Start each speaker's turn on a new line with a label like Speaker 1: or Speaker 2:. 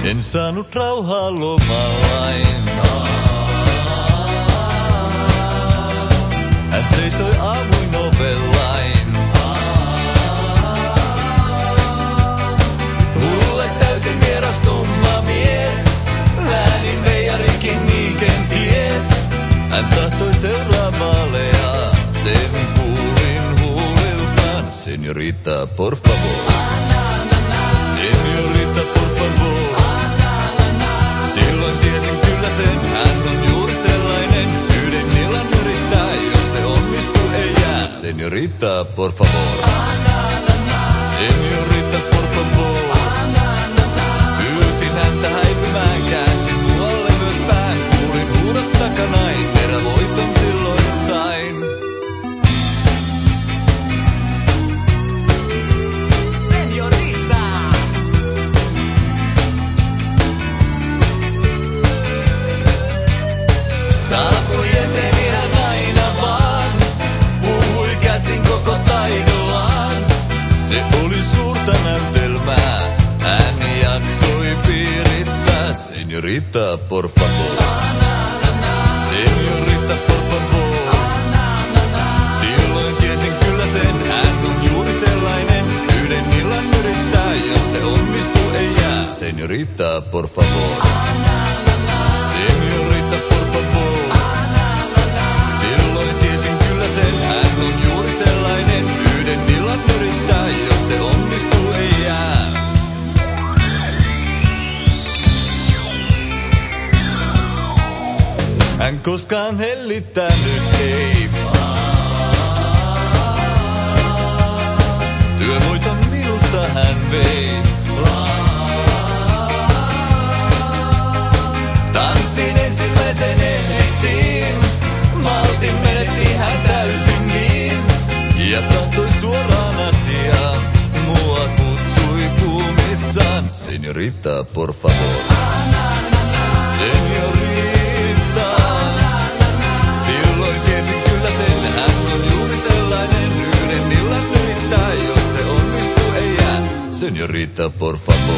Speaker 1: En saanut rauhaa lomallain. Hän seisoi aamuin ovellain. Mulle täysin vieras tumma mies. Läänin veijarikin niin kenties. Hän tahtoi seuraa vaaleja. Sen kuulin huuliltaan. Señorita, por favor. Señorita, por favor. Silloin tiesin kyllä sen, hän on juuri sellainen. Yhden illan yrittää, jos se onnistuu ei jää. Señorita, por favor. Señorita, por favor. Pyysin häntä häipymään, käänsin muualle myös pään. Kuulin huudot takanain, erävoiton silloin sain. Saapui eteen ihan aina vaan, puhui käsin koko taidollaan. Se oli suurta näytelmää, hän jaksoi piirittää. Señorita, por favor. Señorita, por favor. Silloin tiesin kyllä sen, hän on juuri sellainen. Yhden illan yrittää, jos se onnistuu ei jää. Señorita, por favor. Señorita, por favor. Silloin tiesin kyllä sen, hän on juuri sellainen. Yhden illan yrittää, jos se onnistuu ei jää. Hän koskaan hellittänyt ei. Työvoiton minusta hän vei. Tanssin ensimmäisen ehdittiin. Maltin menetti hän täysin niin. Ja tahtoi suoraan asiaan. Mua kutsui kuumissaan. Señorita, por favor. Señorita. Silloin tiesin kyllä sen, hän on juuri sellainen. Yhden illan yrittää, jos se onnistuu ei jää. Señorita, por favor.